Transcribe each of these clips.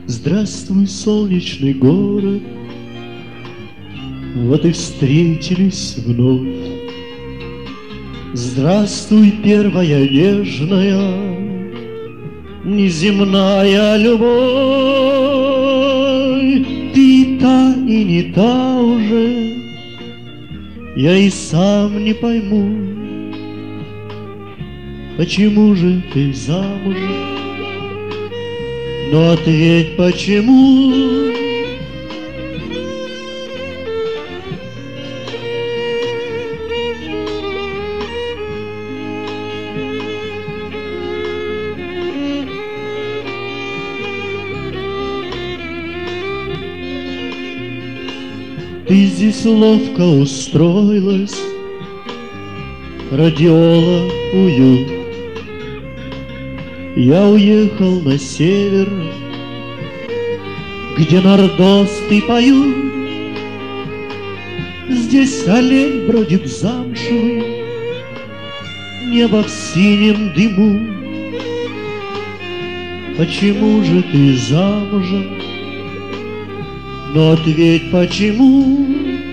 Здравствуй, солнечный город, вот и встретились вновь. Здравствуй, первая нежная, неземная любовь. Ты та и не та уже, я и сам не пойму, почему же ты замужем? Но ответь, почему? Ты здесь ловко устроилась, радиола уют. Я уехал на север, где нордосты поют. Здесь олень бродит замшевый, небо в синем дыму. Почему же ты замужем? Но ответь, почему?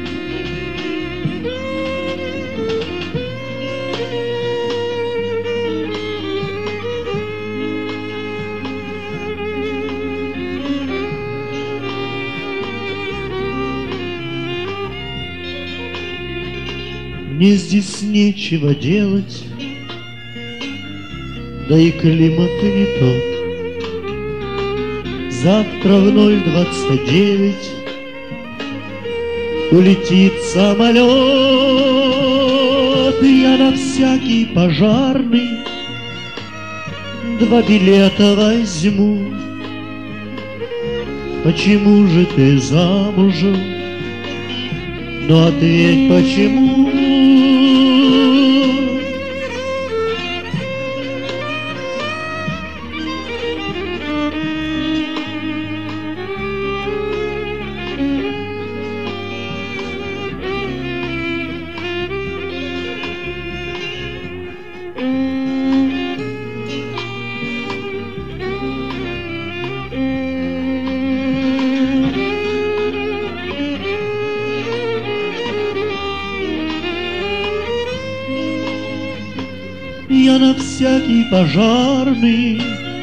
Мне здесь нечего делать, да и климат не тот. Завтра в 0:29 улетит самолет. Я на всякий пожарный 2 билета возьму. Почему же ты замужем? Но ответь, почему? Я на всякий пожарный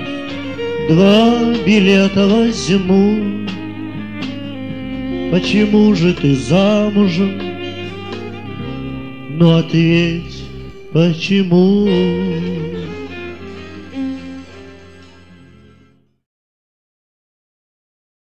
2 билета возьму. Почему же ты замужем? Но ответь, почему?